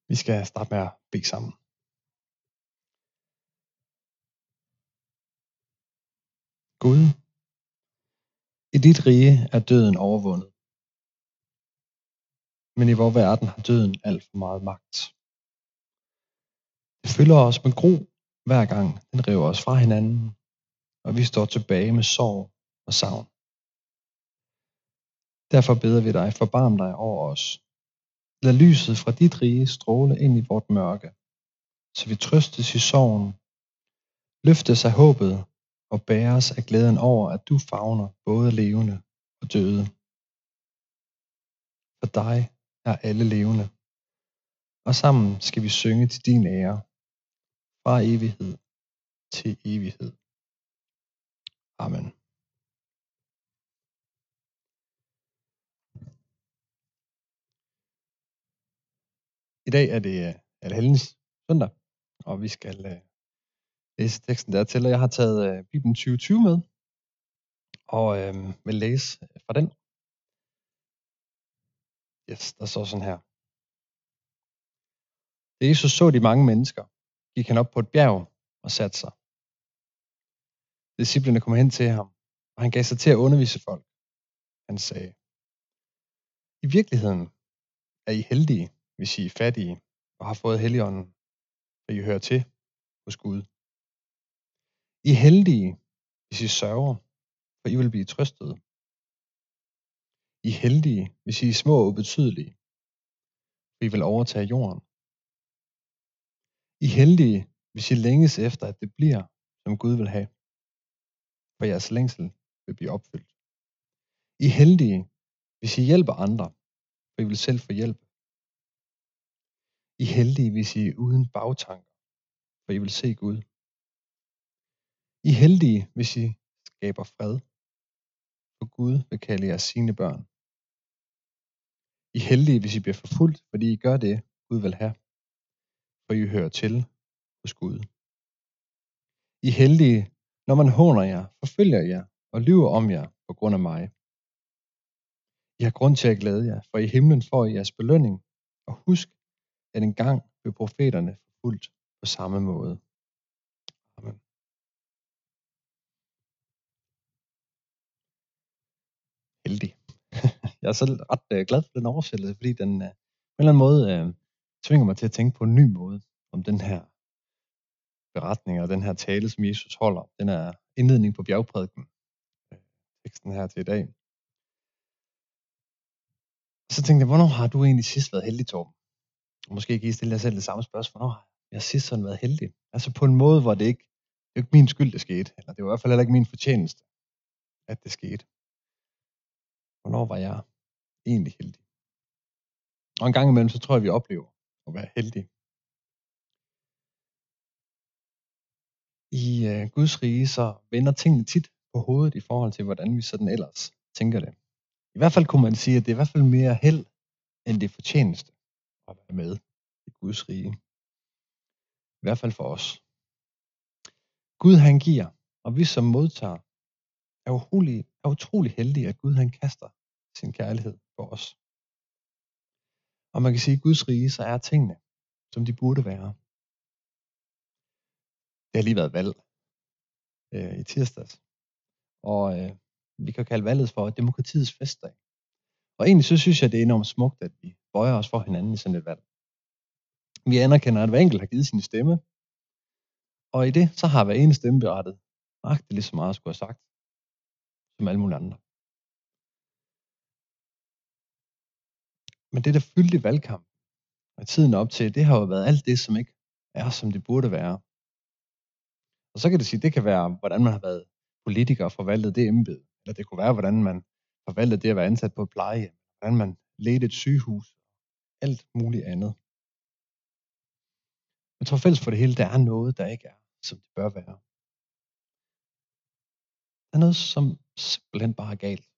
Vi skal starte med at bede sammen. Gud, i dit rige er døden overvundet. Men i vor verden har døden alt for meget magt. Det fylder os med gru, hver gang den river os fra hinanden, og vi står tilbage med sorg og savn. Derfor beder vi dig, forbarm dig over os. Lad lyset fra dit rige stråle ind i vort mørke, så vi trøstes i sorgen, løftes af håbet og bæres af glæden over, at du favner både levende og døde. For dig er alle levende, og sammen skal vi synge til din ære, fra evighed til evighed. Amen. I dag er det Helgens søndag, og vi skal læse teksten dertil, og jeg har taget Bibelen 2020 med, og vil læse fra den. Yes, der står sådan her. Da Jesus så de mange mennesker, gik han op på et bjerg og satte sig. Disciplene kom hen til ham, og han gav sig til at undervise folk. Han sagde, i virkeligheden er I heldige, hvis I er fattige og har fået Helligånden, for I hører til hos Gud. I er heldige, hvis I sørger, for I vil blive trøstet. I er heldige, hvis I er små og ubetydelige, for I vil overtage jorden. I er heldige, hvis I længes efter, at det bliver, som Gud vil have, for jeres længsel vil blive opfyldt. I er heldige, hvis I hjælper andre, for I vil selv få hjælp. I er heldige, hvis I er uden bagtanker, for I vil se Gud. I er heldige, hvis I skaber fred, for Gud vil kalde jer sine børn. I er heldige, hvis I bliver forfulgt, fordi I gør det, Gud vil have, for I hører til hos Gud. I er heldige, når man håner jer, forfølger jer og lyver om jer på grund af mig. I har grund til at glæde jer, for i himlen får I jeres belønning, og husk, at engang blev profeterne forfulgt på samme måde. Amen. Heldig. Jeg er selv ret glad for den oversættelse, fordi den på en eller anden måde tvinger mig til at tænke på en ny måde om den her beretning og den her tale, som Jesus holder. Den er indledning på bjergprædiken, teksten her til i dag. Så tænkte jeg, hvornår har du egentlig sidst været heldig, Torben? Og måske kan I stille jer selv det samme spørgsmål. Hvornår har jeg sidst sådan været heldig? Altså på en måde, hvor det er ikke min skyld, det skete. Eller det var i hvert fald heller ikke min fortjeneste, at det skete. Hvornår var jeg egentlig heldig? Og en gang imellem, så tror jeg, vi oplever at være heldige. I Guds rige, så vender tingene tit på hovedet i forhold til, hvordan vi sådan ellers tænker det. I hvert fald kunne man sige, at det er i hvert fald mere held, end det fortjeneste at være med i Guds rige. I hvert fald for os. Gud han giver, og vi som modtager er utrolig heldige, at Gud han kaster sin kærlighed på os. Og man kan sige, at i Guds rige, så er tingene, som de burde være. Det har lige været valg i tirsdags. Og vi kan kalde valget for demokratiets festdag. Og egentlig så synes jeg, det er enormt smukt, at vi bøjer os for hinanden i sådan et valg. Vi anerkender, at hver enkelt har givet sin stemme. Og i det, så har hver ene stemme berettet nøjagtigt lige så meget at skulle have sagt, som alle mulige andre. Men det, der fyldte i valgkamp, og tiden op til, det har jo været alt det, som ikke er, som det burde være. Og så kan det sige, det kan være, hvordan man har været politiker og forvaltet det embede. Eller det kunne være, hvordan man forvaltede det at være ansat på et plejehjem. Hvordan man ledte et sygehus. Alt muligt andet. Jeg tror fælles for det hele, der er noget, der ikke er, som det bør være. Der er noget, som simpelthen bare er galt.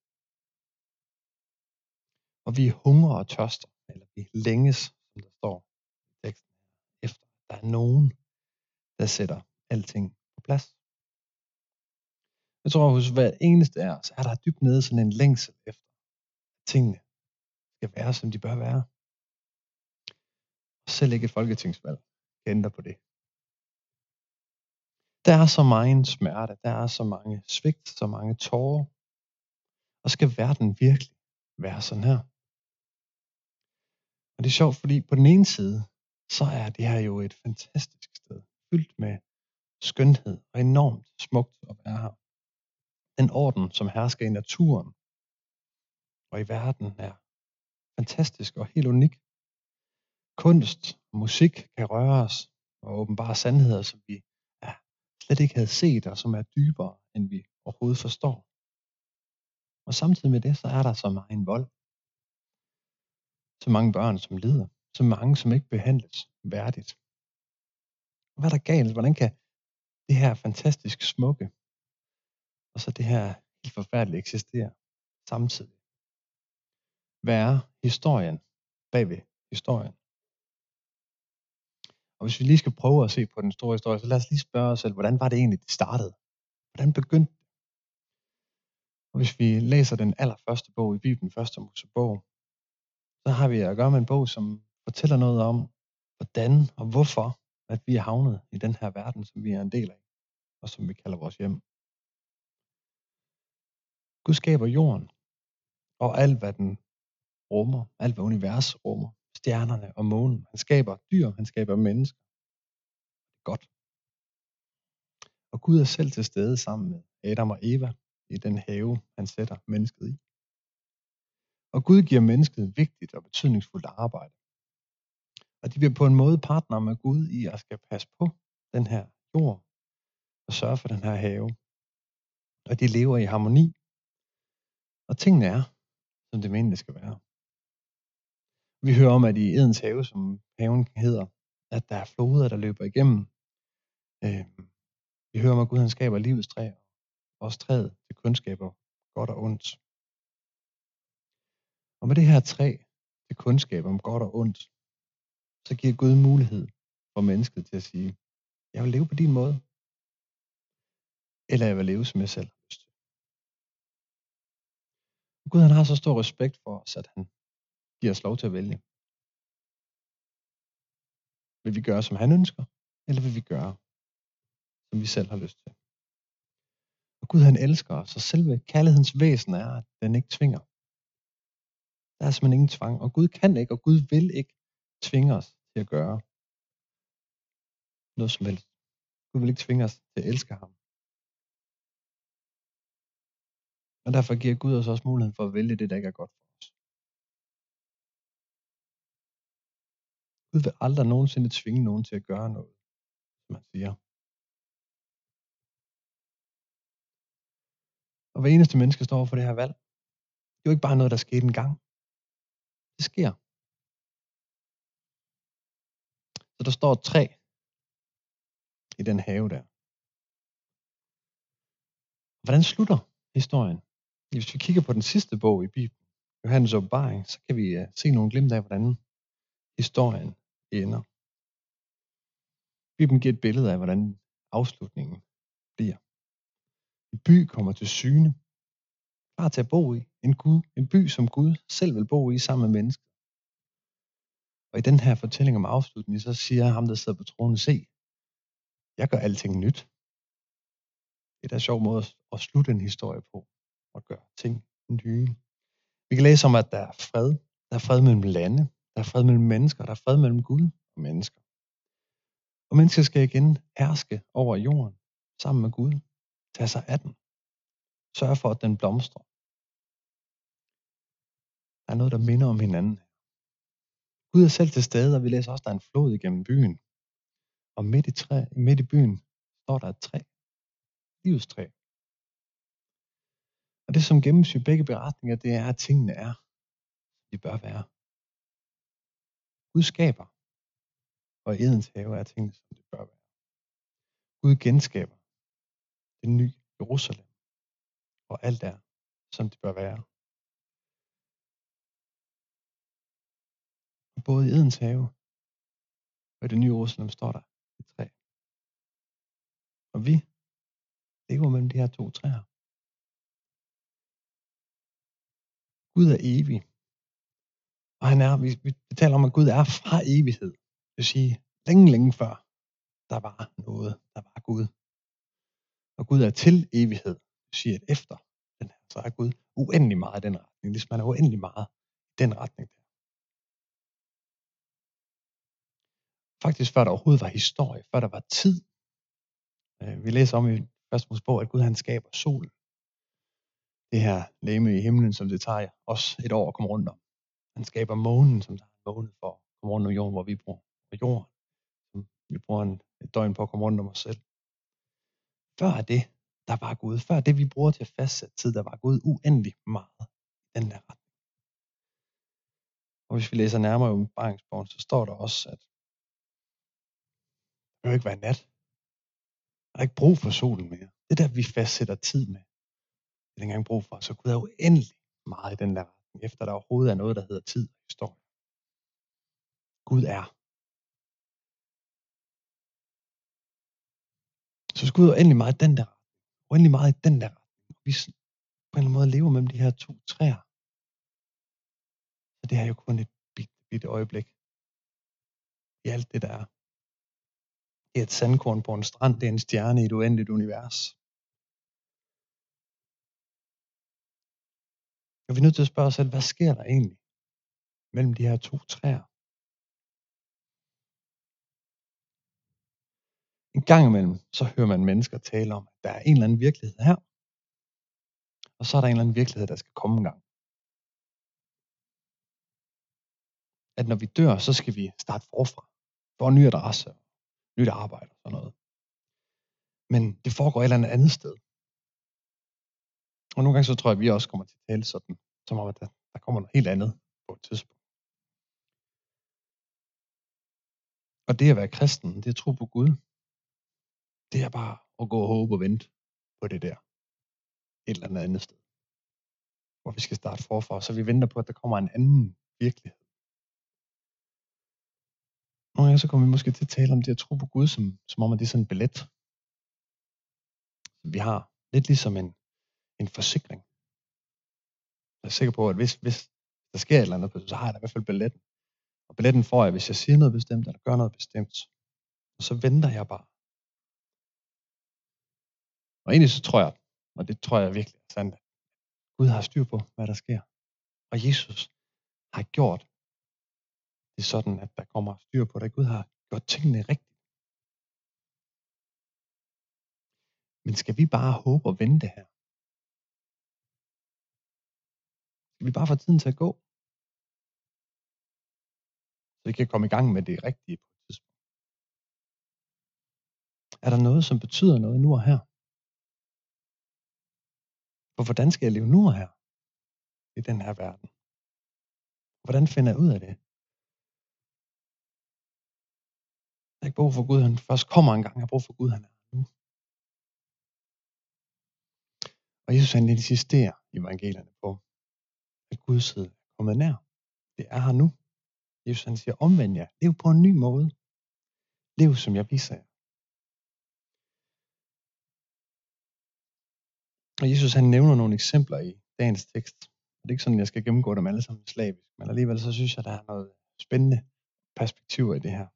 Og vi hungrer og tørster, eller vi længes, som der står i teksten, efter der er nogen, der sætter alting på plads. Jeg tror, hos hver eneste af os, er der dybt nede sådan en længsel efter, at tingene skal være, som de bør være. Og selv ikke et folketingsvalg kan ændre på det. Der er så meget smerte, der er så mange svigt, så mange tårer. Og skal verden virkelig være sådan her? Og det er sjovt, fordi på den ene side, så er det her jo et fantastisk sted, fyldt med skønhed og enormt smukt at være her. Den orden, som hersker i naturen og i verden, er fantastisk og helt unik. Kunst og musik kan røre os og åbenbare sandheder, som vi slet ikke havde set, og som er dybere, end vi overhovedet forstår. Og samtidig med det, så er der så meget vold. Så mange børn, som lider. Så mange, som ikke behandles værdigt. Hvad er der galt? Hvordan kan det her fantastisk smukke, og så det her helt forfærdelige eksistere samtidig? Hvad er historien bagved historien? Og hvis vi lige skal prøve at se på den store historie, så lad os lige spørge os selv, hvordan var det egentlig, det startede? Hvordan begyndte det? Og hvis vi læser den allerførste bog i Bibelen, første Mosebog, så har vi at gøre med en bog, som fortæller noget om, hvordan og hvorfor, at vi er havnet i den her verden, som vi er en del af, og som vi kalder vores hjem. Gud skaber jorden, og alt hvad den rummer, alt hvad universet rummer, stjernerne og månen. Han skaber dyr, han skaber mennesker. Godt. Og Gud er selv til stede sammen med Adam og Eva i den have, han sætter mennesket i. Og Gud giver mennesket vigtigt og betydningsfuldt arbejde. Og de bliver på en måde partner med Gud i at skal passe på den her jord og sørge for den her have. Og de lever i harmoni. Og tingene er, som det egentlig skal være. Vi hører om, at i Edens have, som haven hedder, at der er floder, der løber igennem. Vi hører om, at Gud han skaber livets træ, og også træet til kundskaber, godt og ondt. Og med det her træ til kundskab om godt og ondt, så giver Gud mulighed for mennesket til at sige, jeg vil leve på din måde, eller jeg vil leve, som jeg selv har lyst til. Gud han har så stor respekt for os, at han giver os lov til at vælge. Vil vi gøre, som han ønsker, eller vil vi gøre, som vi selv har lyst til? Og Gud han elsker os, og selve kærlighedens væsen er, at den ikke tvinger. Der er simpelthen ingen tvang, og Gud kan ikke, og Gud vil ikke tvinge os til at gøre noget som helst. Gud vil ikke tvinge os til at elske ham. Og derfor giver Gud os også muligheden for at vælge det, der ikke er godt for os. Gud vil aldrig nogensinde tvinge nogen til at gøre noget, som han siger. Og hver eneste menneske står for det her valg. Det er jo ikke bare noget, der skete en gang. Det sker. Så der står et træ i den have der. Hvordan slutter historien? Hvis vi kigger på den sidste bog i Bibelen, Johannes Åbenbaring, så kan vi se nogle glimt af, hvordan historien ender. Bibelen giver et billede af, hvordan afslutningen bliver. En by kommer til syne, klar til at bo i. En by, som Gud selv vil bo i sammen med mennesker. Og i den her fortælling om afslutningen, så siger ham, der sidder på tronen, se, jeg gør alting nyt. Det er da en sjov måde at slutte en historie på, og gøre ting nye. Vi kan læse om, at der er fred. Der er fred mellem lande. Der er fred mellem mennesker. Der er fred mellem Gud og mennesker. Og mennesker skal igen herske over jorden sammen med Gud. Tage sig af den. Sørge for, at den blomstrer. Der er noget, der minder om hinanden. Gud er selv til stede, og vi læser også, at der er en flod igennem byen. Og midt i byen står der et træ. Livets træ. Og det, som gennemsyrer begge beretninger, det er, at tingene er, som de bør være. Gud skaber, og i Edens have er tingene, som de bør være. Gud genskaber det nye Jerusalem, og alt er, som det bør være. Og både i Edens have og i det nye Jerusalem står der et træ. Og vi lever mellem de her to træer. Gud er evig. Og vi taler om, at Gud er fra evighed. vil sige, længe før der var noget, der var Gud. Og Gud er til evighed. Det vil sige, at efter den her, så er Gud uendelig meget i den retning. Ligesom man er uendelig meget i den retning. Faktisk før der overhovedet var historie, før der var tid. Vi læser om i 1. Mosebog, at Gud han skaber solen. Det her legeme i himlen, som det tager os et år at komme rundt om. Han skaber månen, som der er en måned for at komme rundt om jorden, hvor vi bor. Og jorden, som vi bruger et døgn på at komme rundt om os selv. Før det, der var Gud. Før det, vi bruger til at fastsætte tid, der var Gud uendelig meget i den der retning. Og hvis vi læser nærmere i Åbenbaringsbogen, så står der også, at det vil ikke være nat. Der er ikke brug for solen mere. Det der, vi fastsætter tid med, det er ikke engang brug for. Så Gud er uendelig meget i den der retning, efter der overhovedet er noget, der hedder tid og historie. Gud er. Så Gud er uendelig meget i den der retning. Uendelig meget i den der retning. Vi på en eller anden måde lever mellem de her to træer. Så det er jo kun et bitte øjeblik i alt det, der er. Det er et sandkorn på en strand, det er en stjerne i et uendeligt univers. Og vi er nødt til at spørge os selv, hvad sker der egentlig mellem de her to træer? En gang imellem, så hører man mennesker tale om, at der er en eller anden virkelighed her, og så er der en eller anden virkelighed, der skal komme en gang. At når vi dør, så skal vi starte forfra. Få en ny adresse, nyt arbejde og sådan noget. Men det foregår et eller andet sted. Og nogle gange så tror jeg, at vi også kommer til at tale sådan, som om at der kommer noget helt andet på et tidspunkt. Og det at være kristen, det er at tro på Gud. Det er bare at gå og håbe og vente på det der. Et eller andet sted. Hvor vi skal starte forfra, så vi venter på, at der kommer en anden virkelighed. Nogle gange så kommer vi måske til at tale om det at tro på Gud, som om at det er sådan en billet. Vi har lidt ligesom en forsikring. Jeg er sikker på, at hvis der sker et eller andet, så har jeg da i hvert fald billetten. Og billetten får jeg, hvis jeg siger noget bestemt, eller gør noget bestemt. Og så venter jeg bare. Og egentlig så tror jeg, og det tror jeg virkelig er sandt, at Gud har styr på, hvad der sker. Og Jesus har gjort det sådan, at der kommer styr på det. Gud har gjort tingene rigtigt. Men skal vi bare håbe og vente her? Skal vi bare få tiden til at gå? Så vi kan komme i gang med det rigtige på et tidspunkt. Er der noget, som betyder noget nu og her? For hvordan skal jeg leve nu og her i den her verden? Hvordan finder jeg ud af det? Jeg har ikke brug for Gud, han først kommer en gang. Jeg har brug for Gud, han er nu. Og Jesus han insisterer i evangelierne på, at Guds tid er kommet nær. Det er her nu. Jesus han siger, omvend jer. Lev på en ny måde. Lev som jeg viser jer. Og Jesus han nævner nogle eksempler i dagens tekst. Og det er ikke sådan, at jeg skal gennemgå dem alle sammen slavisk. Men alligevel så synes jeg, der er noget spændende perspektiver i det her.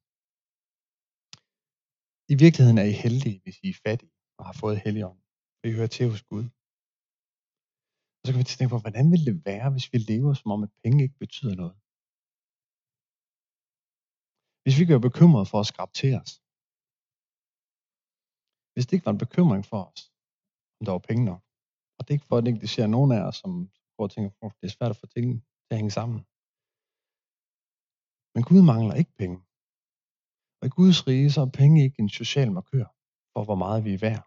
I virkeligheden er I heldige, hvis I er fattige og har fået Helligånden. For I hører til hos Gud. Og så kan vi tænke på, hvordan ville det være, hvis vi lever som om, at penge ikke betyder noget? Hvis vi ikke var bekymrede for at skrabe til os. Hvis det ikke var en bekymring for os, om der var penge nok. Og det er ikke for at negligere nogen af os, som går og tænker, at det er svært at få tingene til at hænge sammen. Men Gud mangler ikke penge. Og i Guds rige, så er penge ikke en social markør for, hvor meget vi er værd.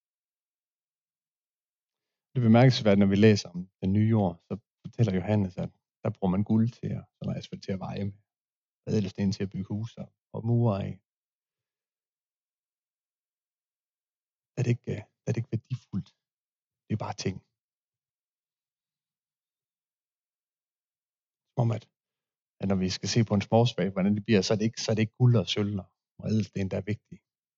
Det er bemærkelsesværdigt, når vi læser om den nye jord, så fortæller Johannes, at der bruger man guld til at, sådan asfaltere veje med, ædelsten til at bygge huse og mure af. Det er ikke værdifuldt. Det er bare ting. Som om at når vi skal se på en småsvag, hvordan det bliver, så er det ikke guld og sølv og ædelsten, der er vigtige.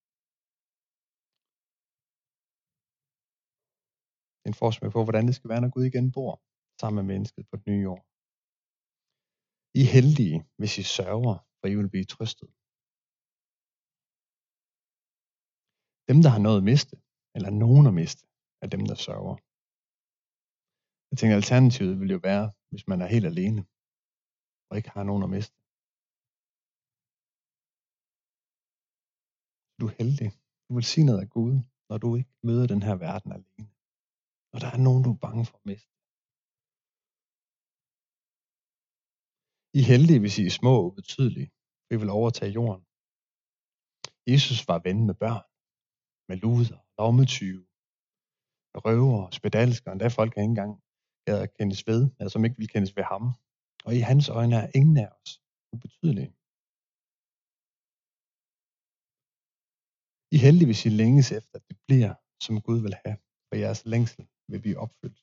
Det er en forsmag på, hvordan det skal være, når Gud igen bor sammen med mennesket på den nye jord. I er heldige, hvis I sørger, for I vil blive trøstet. Dem, der har noget at miste, eller nogen at miste, er dem, der sørger. Jeg tænker, alternativet vil jo være, hvis man er helt alene, og ikke har nogen at miste. Du er heldig. Du er velsignet af Gud, når du ikke møder den her verden alene. Og der er nogen, du er bange for at miste. I er heldige, hvis I er små og ubetydelige. Vi vil overtage jorden. Jesus var ven med børn, med luder, lommetyve, røver, spedalsker, endda folk, der ikke engang gad at kendes ved, eller som ikke ville kendes ved ham. Og i hans øjne er ingen af os ubetydelige. I er heldige, hvis I længes efter, at det bliver, som Gud vil have, for jeres længsel vil blive opfyldt.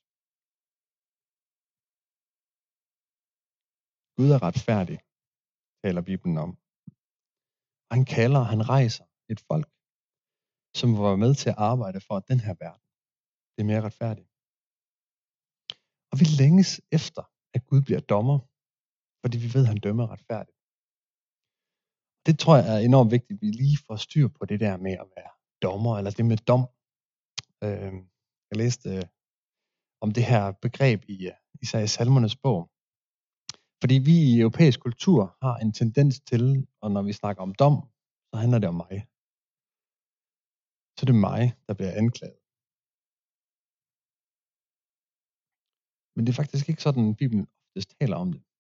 Gud er retfærdig, taler Bibelen om. Han kalder, han rejser et folk, som var med til at arbejde for, at den her verden bliver mere retfærdig. Og vi længes efter, at Gud bliver dommer, fordi vi ved, at han dømmer retfærdigt. Det tror jeg er enormt vigtigt, at vi lige får styr på det der med at være dommer, eller det med dom. Jeg læste om det her begreb i især i Salmernes bog. Fordi vi i europæisk kultur har en tendens til, og når vi snakker om dom, så handler det om mig. Så er det mig, der bliver anklaget. Men det er faktisk ikke sådan, Bibelen oftest taler om det.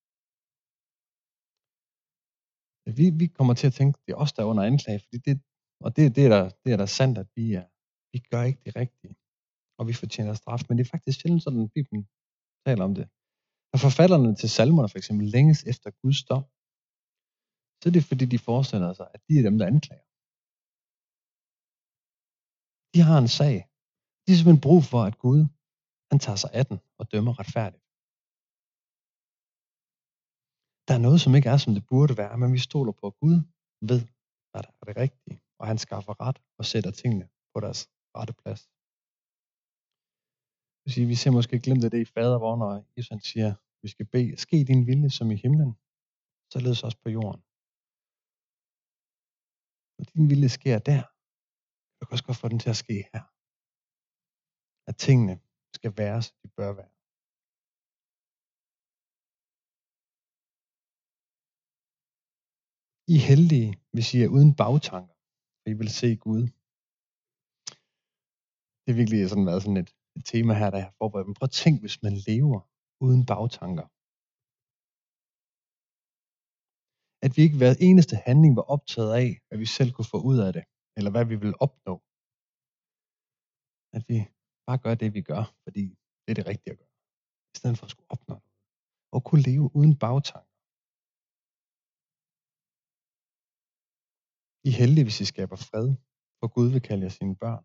Vi kommer til at tænke, det er os, der er under anklage, fordi det er da sandt, at vi gør ikke det rigtige, og vi fortjener straf, men det er faktisk sjældent sådan, at Bibelen taler om det. Når forfatterne til salmerne for eksempel længes efter Guds dom, så er det fordi, de forestiller sig, at de er dem, der anklager. De har en sag. De har simpelthen brug for, at Gud, han tager sig af den og dømmer retfærdigt. Der er noget, som ikke er, som det burde være, men vi stoler på, at Gud ved, hvad der er det rigtige, og han skaffer ret og sætter tingene på deres rette plads. Vi ser måske glemt af det i fader, hvor når Jesus siger, vi skal bede, ske din vilje som i himlen, således også på jorden. Når din vilje sker der, du kan også godt få den til at ske her. At tingene skal være, som de bør være. I er heldige, hvis I er uden bagtanker, og I vil se Gud. Det er virkelig sådan været sådan et tema her, der jeg har forberedt. Men prøv at tænke, hvis man lever uden bagtanker. At vi ikke hver eneste handling var optaget af, hvad vi selv kunne få ud af det, eller hvad vi vil opnå. At vi bare gør det, vi gør, fordi det er det rigtige at gøre. I stedet for at skulle opnå noget. Og kunne leve uden bagtanker. I er heldige, hvis I skaber fred, for Gud vil kalde jer sine børn.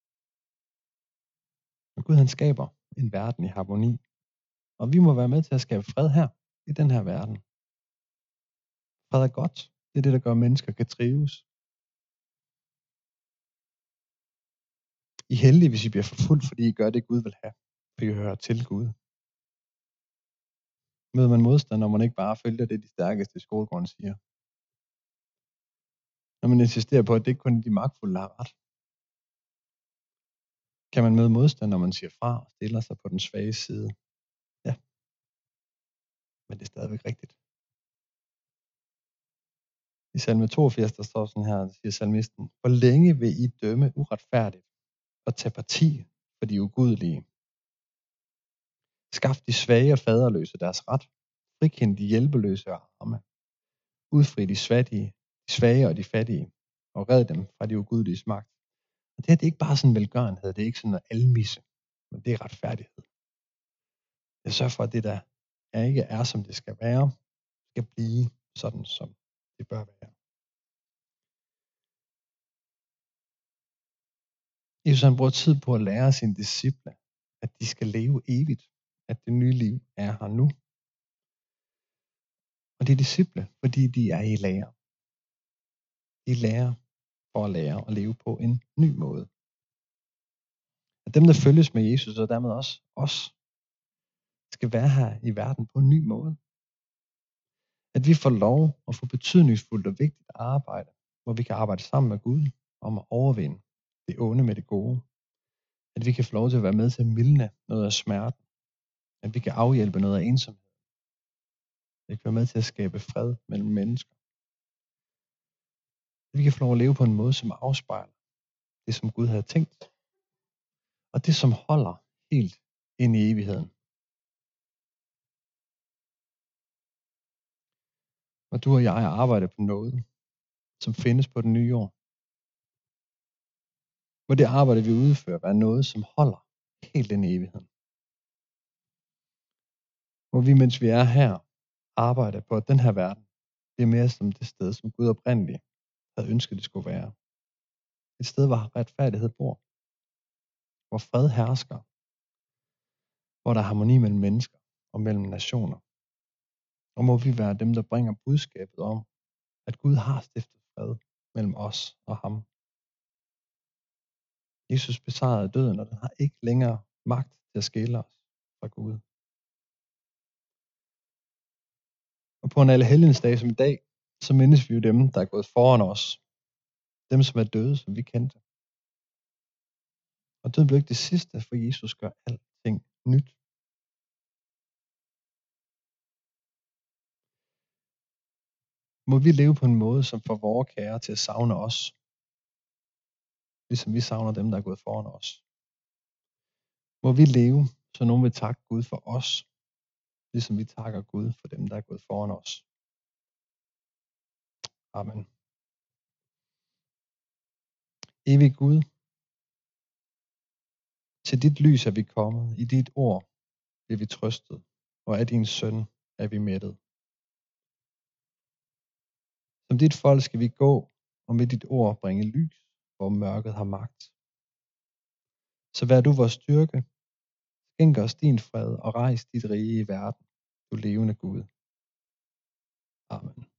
Og Gud han skaber en verden i harmoni. Og vi må være med til at skabe fred her, i den her verden. Fred er godt. Det er det, der gør, at mennesker kan trives. I er heldige, hvis I bliver forfulgt, fordi I gør det, Gud vil have. For I hører til Gud. Møder man modstand, når man ikke bare følger det, de stærkeste i skolegården siger. Når man insisterer på, at det ikke kun er de magtfulde, der har ret. Kan man møde modstand, når man siger fra og stiller sig på den svage side? Ja. Men det er stadigvæk rigtigt. I salme 82, der står sådan her, siger salmisten, hvor længe vil I dømme uretfærdigt og tage parti for de ugudelige? Skaf de svage og faderløse deres ret. Frikend de hjælpeløse og arme. Udfri de svage og de fattige, og red dem fra de ugudeliges magt. Og det her, det er ikke bare sådan velgørenhed, det er ikke sådan noget almisse, men det er retfærdighed. Jeg sørger for, at det der ikke er, som det skal være, skal blive sådan, som det bør være. Jesus han bruger tid på at lære sine disciple, at de skal leve evigt, at det nye liv er her nu. Og de er disciple, fordi de er i lære. De lærer for at lære at leve på en ny måde. At dem, der følges med Jesus, og dermed også os, skal være her i verden på en ny måde. At vi får lov at få betydningsfuldt og vigtigt arbejde, hvor vi kan arbejde sammen med Gud om at overvinde det onde med det gode. At vi kan få lov til at være med til at mildne noget af smerten. At vi kan afhjælpe noget af ensomhed. At vi kan være med til at skabe fred mellem mennesker. At vi kan få lov at leve på en måde, som afspejler det, som Gud havde tænkt. Og det, som holder helt ind i evigheden. Og du og jeg arbejder på noget, som findes på den nye jord. Må det arbejde, vi udfører, være noget, som holder helt ind i evigheden. Må vi, mens vi er her, arbejde på, at den her verden bliver mere som det sted, som Gud oprindeligt havde ønsket, det skulle være. Et sted, hvor retfærdighed bor. Hvor fred hersker. Hvor der er harmoni mellem mennesker og mellem nationer. Og må vi være dem, der bringer budskabet om, at Gud har stiftet fred mellem os og ham. Jesus besejrede døden, og den har ikke længere magt til at skille os fra Gud. Og på en allehelgensdag som i dag, så mindes vi jo dem, der er gået foran os. Dem, som er døde, som vi kendte. Og døden blev ikke det sidste, for Jesus gør alting nyt. Må vi leve på en måde, som får vores kære til at savne os. Ligesom vi savner dem, der er gået foran os. Må vi leve, så nogen vil takke Gud for os. Ligesom vi takker Gud for dem, der er gået foran os. Amen. Evig Gud, til dit lys er vi kommet, i dit ord bliver vi trøstet, og af din søn er vi mættet. Som dit folk skal vi gå, og med dit ord bringe lys, hvor mørket har magt. Så vær du vores styrke, skænk os din fred, og rejs dit rige i verden, du levende Gud. Amen.